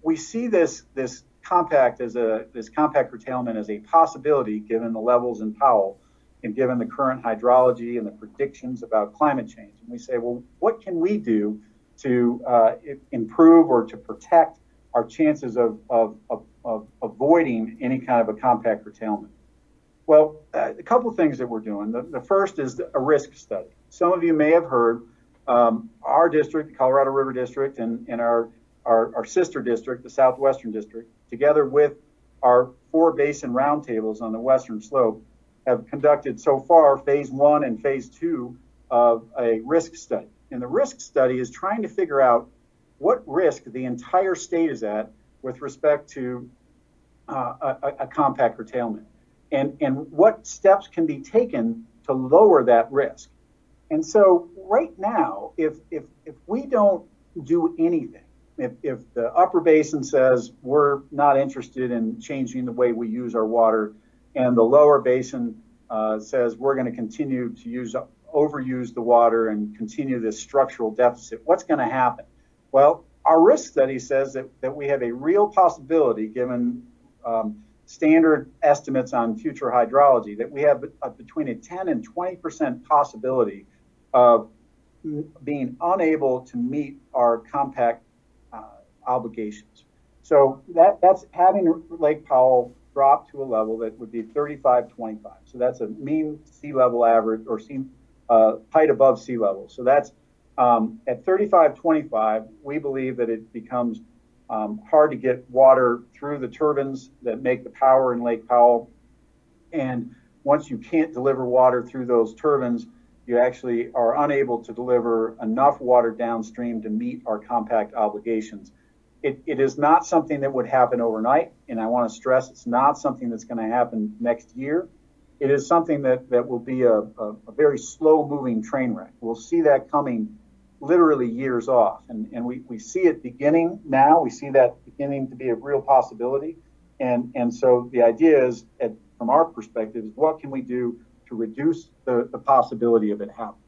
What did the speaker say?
we see this compact this compact curtailment as a possibility given the levels in Powell and given the current hydrology and the predictions about climate change. And we say, well, what can we do to improve or to protect our chances of avoiding any kind of a compact curtailment? Well, a couple of things that we're doing. The first is a risk study. Some of you may have heard our district, the Colorado River District, and our sister district, the Southwestern District, together with our 4 basin roundtables on the western slope, have conducted so far phase 1 and phase 2 of a risk study. And the risk study is trying to figure out what risk the entire state is at with respect to a compact curtailment, and what steps can be taken to lower that risk. And so right now, if we don't do anything, if the upper basin says we're not interested in changing the way we use our water, and the lower basin says we're going to continue to overuse the water and continue this structural deficit, what's going to happen? Well, our risk study says that we have a real possibility, given standard estimates on future hydrology, that we have between a 10 and 20% possibility of being unable to meet our compact obligations. So that's having Lake Powell drop to a level that would be 35-25. So that's a mean sea level average, or height above sea level. So that's at 35-25, we believe that it becomes hard to get water through the turbines that make the power in Lake Powell. And once you can't deliver water through those turbines, you actually are unable to deliver enough water downstream to meet our compact obligations. It is not something that would happen overnight, and I want to stress it's not something that's going to happen next year. It is something that will be a very slow-moving train wreck. We'll see that coming literally years off, and we see it beginning now. We see that beginning to be a real possibility, and so the idea is, from our perspective, is what can we do to reduce the possibility of it happening.